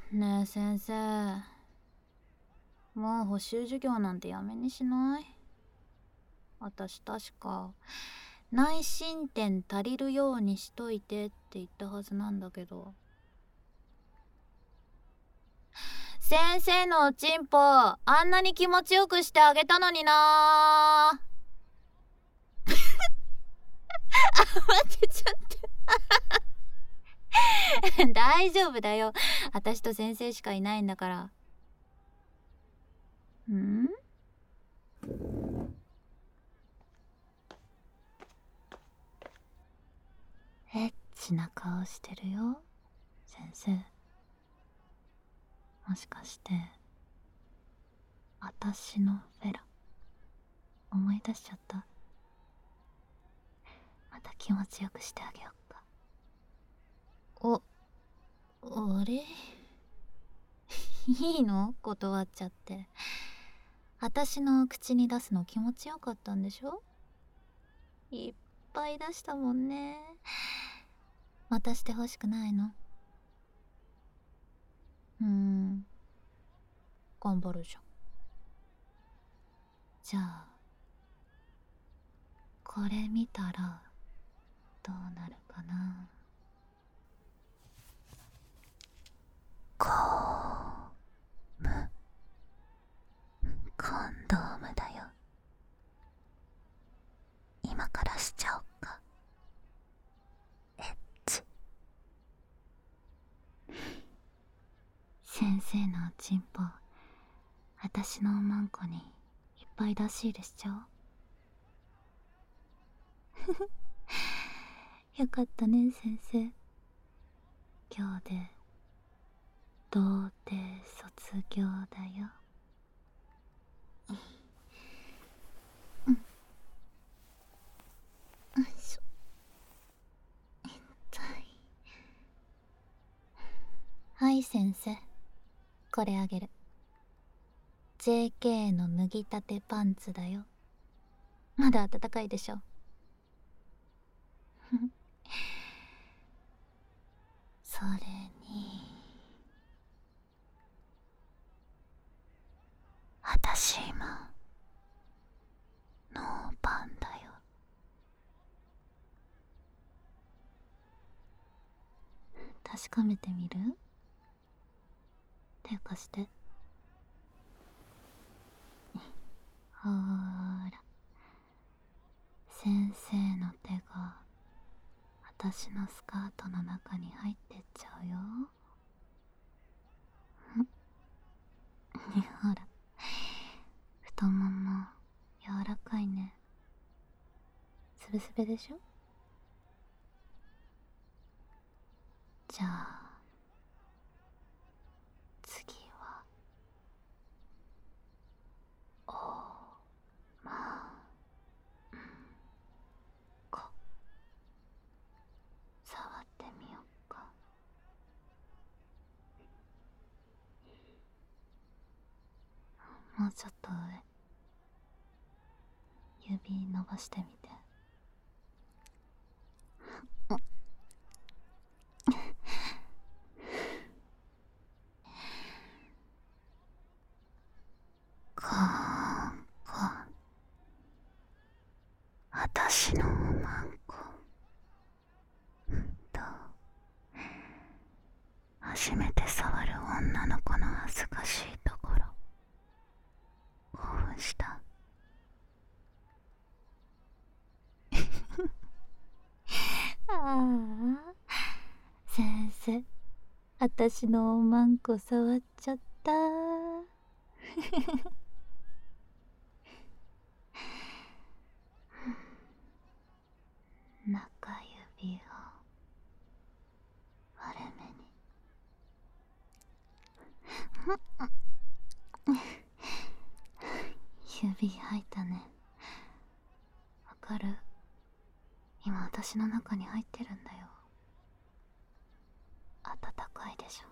ねえ先生、もう補習授業なんてやめにしない？私確か内申点足りるようにしといてって言ったはずなんだけど。先生のおちんぽあんなに気持ちよくしてあげたのにな。待ってちょっと大丈夫だよ、私と先生しかいないんだから。ん？エッチな顔してるよ先生。もしかして私のフェラ思い出しちゃった？また気持ちよくしてあげよっか。あれいいの？断っちゃって。私の口に出すの気持ちよかったんでしょ？いっぱい出したもんね。またしてほしくないの？頑張るじゃん。じゃあこれ見たらどうなるかな。コンドームだよ。今からしちゃおっか。エッチ。先生のおちんぽ私のおまんこにいっぱい出し入れしちゃおう。よかったね先生。今日で童貞卒業だよ。うん。よいしょ。痛い。はい先生、これあげる。 JK の脱ぎたてパンツだよ。まだ暖かいでしょ？それに私今ノーパンだよ。確かめてみる？手貸して。ほーら、先生の手が私のスカートの中に入ってっちゃうよ。ほら、太もも柔らかいね。スベスベでしょ？じゃあ次はおまんこ触ってみよっか。もうちょっと上、指伸ばしてみて。こ私のおまんこどう？初めて触る女の子の恥ずかしいところ興奮した？ああ、先生、私のおまんこ触っちゃった。中指を割れ目に。指入ったね。わかる？今私の中に入ってるんだよ。暖かいでしょ？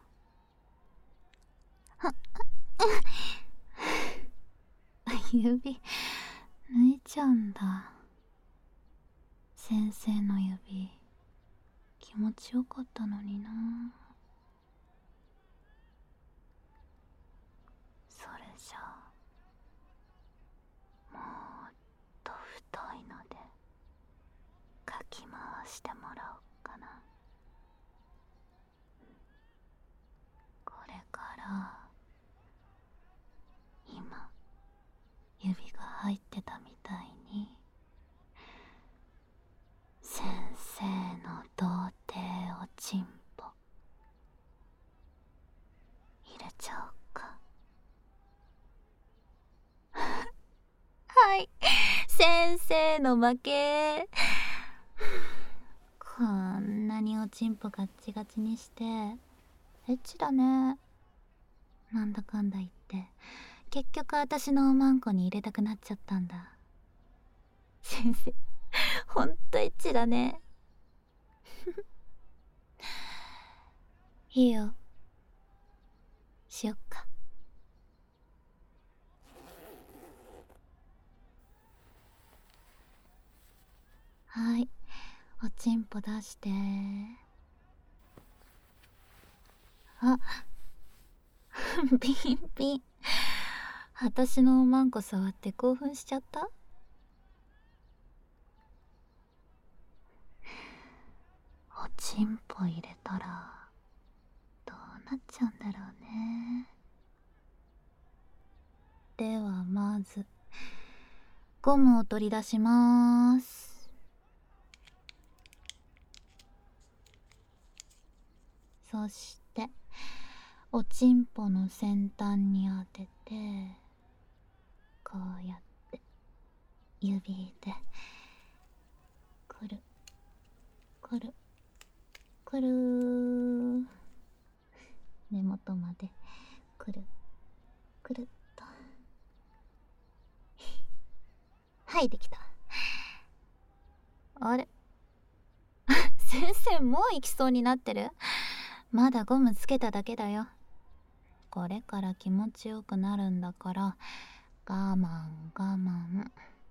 指抜いちゃうんだ。先生の指、気持ちよかったのにな。 してもらおうかな。これから今指が入ってたみたいに先生の童貞おちんぽ入れちゃおうか。はい、先生の負け。こんなにおちんぽガッチガチにしてエッチだね。なんだかんだ言って結局私のおまんこに入れたくなっちゃったんだ。先生ほんとエッチだね。いいよ、しよっか。はい、おちんぽ出して。あピンピン。私のおまんこ触って興奮しちゃった。おちんぽ入れたらどうなっちゃうんだろうね。ではまずゴムを取り出します。そしておちんぽの先端に当ててこうやって指でくるくるくる、根元までくるくるっと。はい、できた。あれ先生もう行きそうになってる？まだゴムつけただけだよ。これから気持ちよくなるんだから我慢我慢。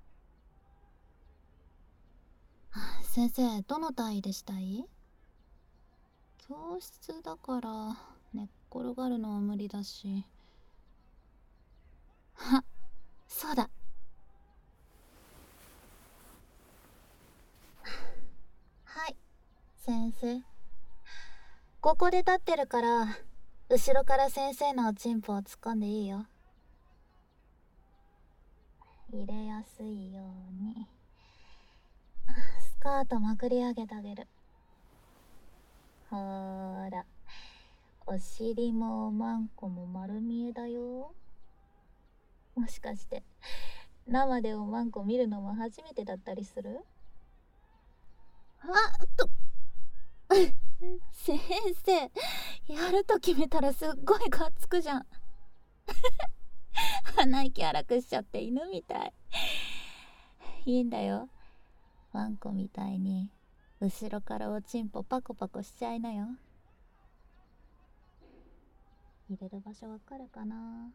先生どの体位でしたい？教室だから寝っ転がるのは無理だし。あ、そうだ。はい、先生。ここで立ってるから後ろから先生のおちんぽを突っ込んでいいよ。入れやすいようにスカートまくり上げてあげる。ほーら、お尻もおまんこも丸見えだよ。もしかして生でおまんこ見るのも初めてだったりする？あっと先生、やると決めたらすっごいがっつくじゃん。鼻息荒くしちゃって犬みたい。いいんだよ、ワンコみたいに後ろからおちんぽパコパコしちゃいなよ。入れる場所わかるかな？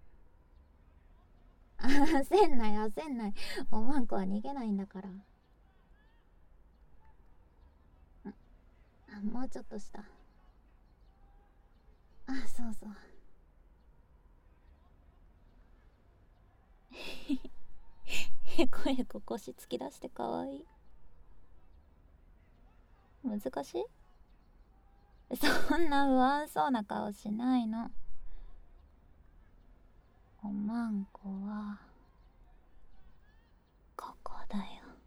焦んない焦んない、おまんこは逃げないんだから。もうちょっとした。そうそう。へこへこ腰突き出してかわいい。難しい？そんな不安そうな顔しないの。おまんこはここだよ。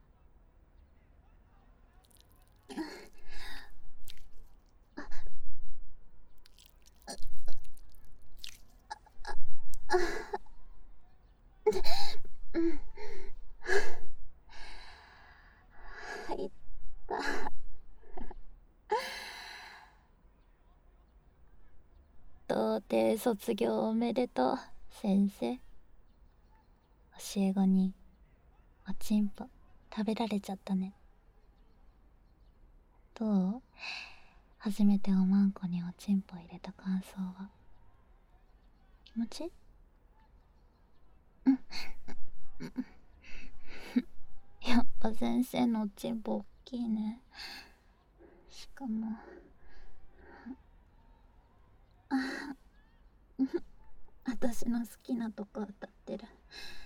入った。童貞卒業おめでとう先生。教え子におちんぽ食べられちゃったね。どう？初めておまんこにおちんぽ入れた感想は。気持ちいい？やっぱ先生のおちんぽおっきいね。しかも私の好きなとこ歌ってる。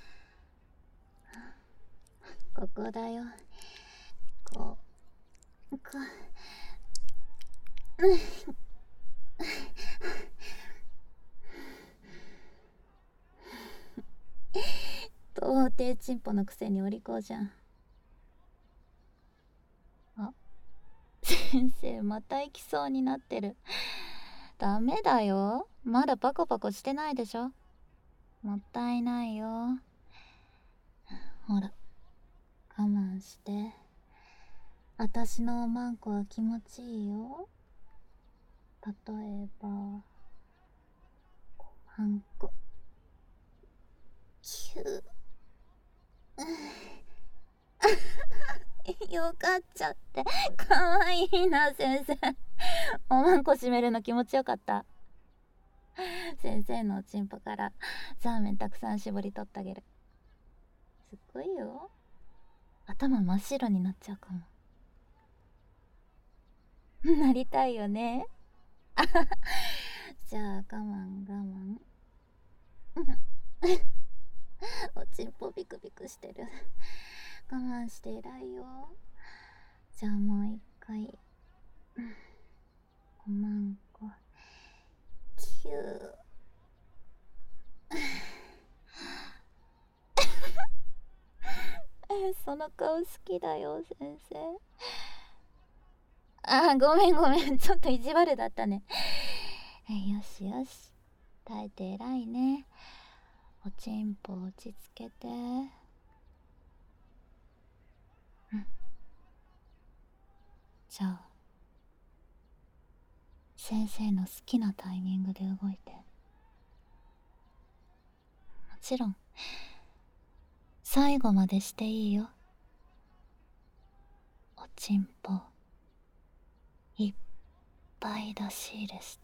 ここだよ、こ童貞チンポのくせにお利口じゃん。あ、先生また行きそうになってる。ダメだよ、まだパコパコしてないでしょ。もったいないよ。ほら我慢して、私のおまんこは気持ちいいよ。例えばはんこキューよかっちゃって、かわいいな先生。おまんこ閉めるの気持ちよかった。先生のおちんぽからザーメンたくさん絞り取ってあげる。すっごいよ。頭真っ白になっちゃうかも。なりたいよね。じゃあ我慢我慢。おちんぽビクビクしてる。我慢して偉いよ。じゃあもう一回。おまんこキュー。その顔好きだよ先生。あ、ごめんごめん、ちょっと意地悪だったね。よしよし、耐えて偉いね。おちんぽ落ち着けて。じゃあ先生の好きなタイミングで動いて。もちろん最後までしていいよ。おちんぽいっぱい出し入れして。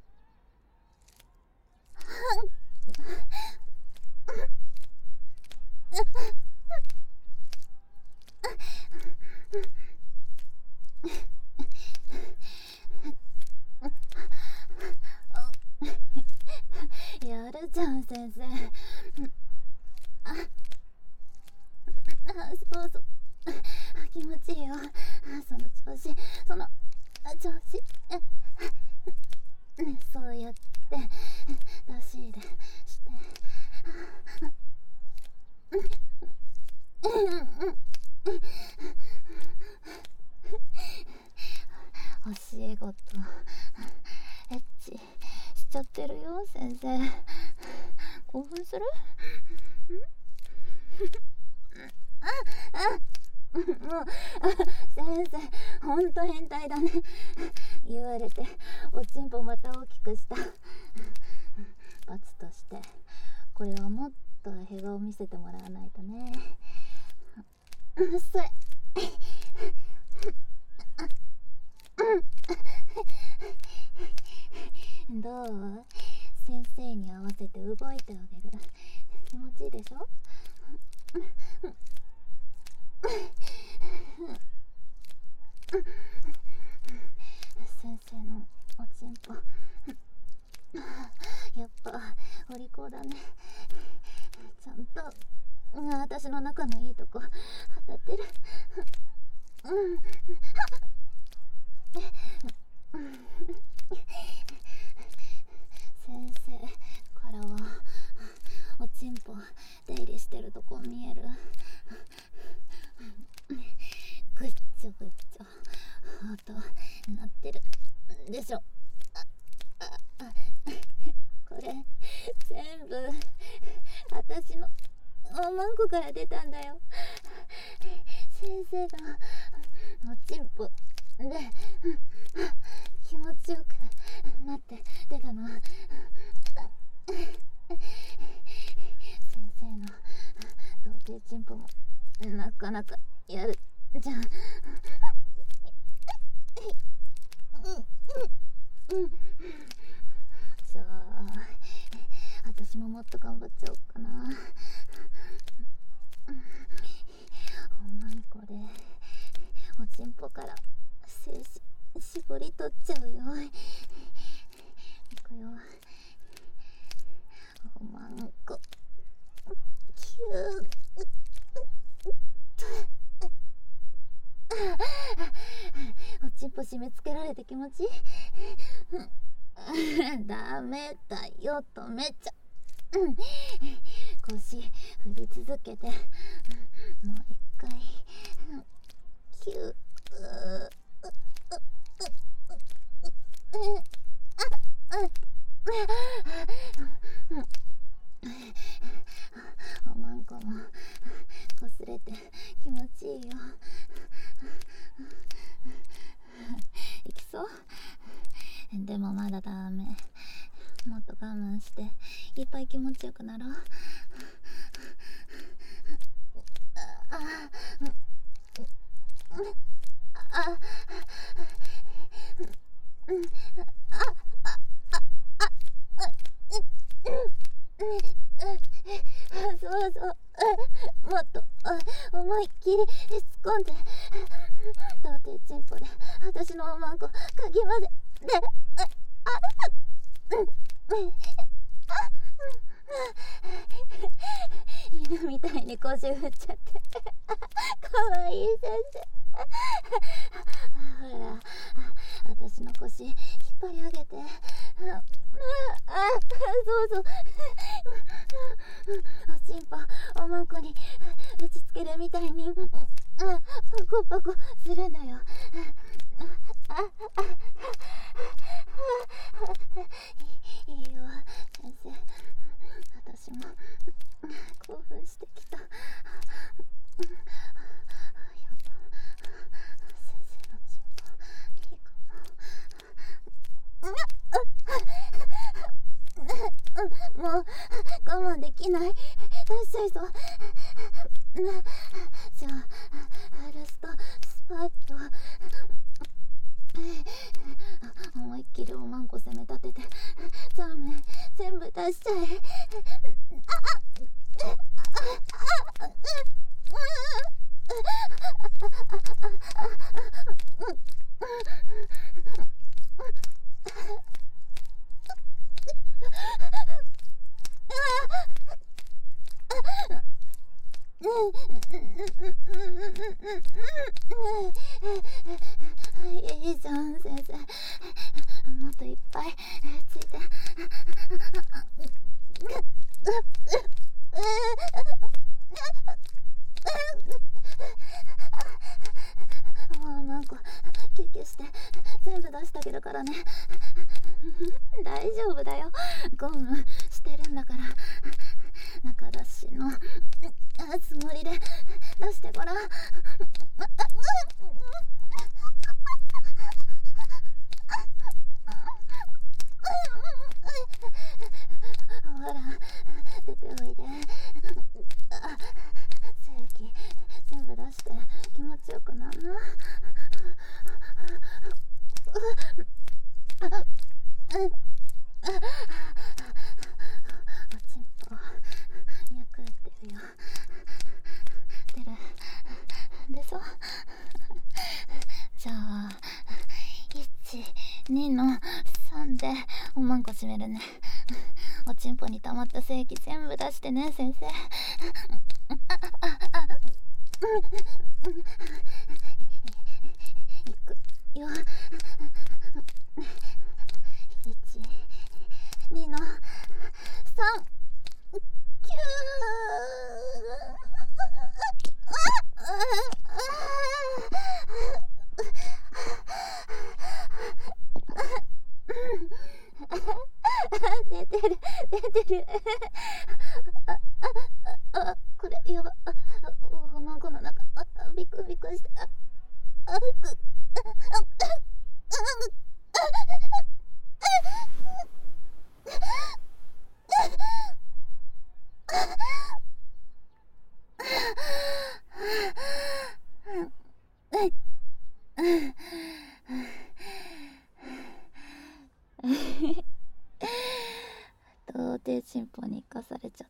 やるじゃん先生。そうそう、気持ちいいよ。その調子、その調子。そうやって出し入れして。教え子とエッチしちゃってるよ先生。興奮する？もう先生ほんと変態だね。言われておちんぽまた大きくした。罰としてこれはもっとヘ顔見せてもらわないとね。それどう？先生に合わせて動いてあげる。気持ちいいでしょ？先生のおちんぽやっぱお利口だね。ちゃんと私の仲のいいとこ当たってる。先生からはおちんぽ出入りしてるとこ見える？ぐっちょぐっちょ音鳴ってるでしょ。これ全部私のおまんこから出たんだよ。先生がおちんぽで気持ちよくなって出たの。先生の童貞チンポもなかなかやるじゃん。じゃあ私ももっと頑張っちゃおうかな。おまんこでおちんぽから精子絞り取っちゃうよ。いくよ。おまんこキューぽ締め付けられて気持ちいい。ダメだよ、止めちゃ。腰振り続けて、もう一回キュー。おまんこもこすれて気持ちいいよ。いきそう？でもまだダメ。もっと我慢していっぱい気持ちよくなろう。そうそう、もっと思いっきり突っ込んで、童貞チンポで私のおまんこかき混ぜで、犬みたいに腰振っちゃってかわいい先生。ほら、私の腰引っ張り上げて、そうそう、おちんぽおまんこに打ちつけるみたいにパコパコするのよ。いいよ先生、私も興奮してきた。やば、先生のチンポいいかも。もう我慢できない、出しちゃいそう。じゃあラストスパッと思いっきりおまんこ攻め立ててザーメン全部出しちゃえ。いいじゃん先生、もっといっぱいついて。もうマンコキュッキュして全部出してあげるからね。大丈夫だよ、ゴムしてるんだから。中出しのつもりで出してごらん。ほら出ておいで。正規全部出して気持ちよくなんな。おちんぽ脈打ってるよ。出るでしょ。じゃあ1、2の3でおまんこ閉めるね。おちんぽに溜まった精液全部出してね先生。いくよ。1、2の3、キュー。出てる出てる。これやば。おまんこの中ビクビクして。童貞チンポに生かされちゃった。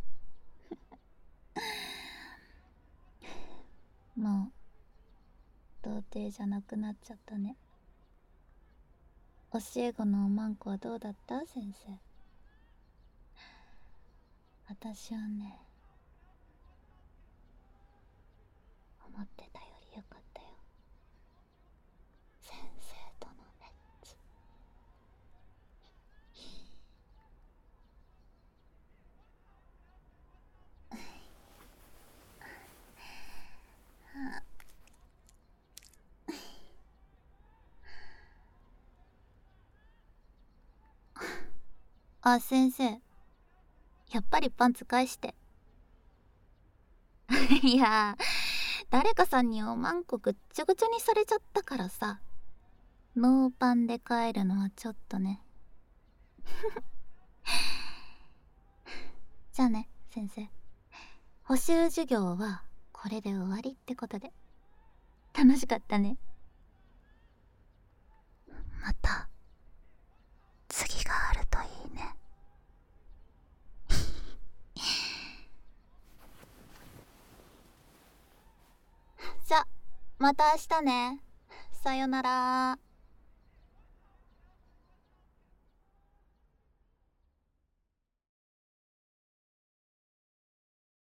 もう童貞じゃなくなっちゃったね。教え子のおまんこはどうだった先生。私はね、思ってたよりよかったよ先あ、先生、やっぱりパンツ返して。いや誰かさんにおまんこぐっちゃぐちゃにされちゃったからさ、ノーパンで帰るのはちょっとね。じゃあね、先生。補習授業はこれで終わりってことで。楽しかったね。また次があるといいね。じゃ、また明日ね。さよなら。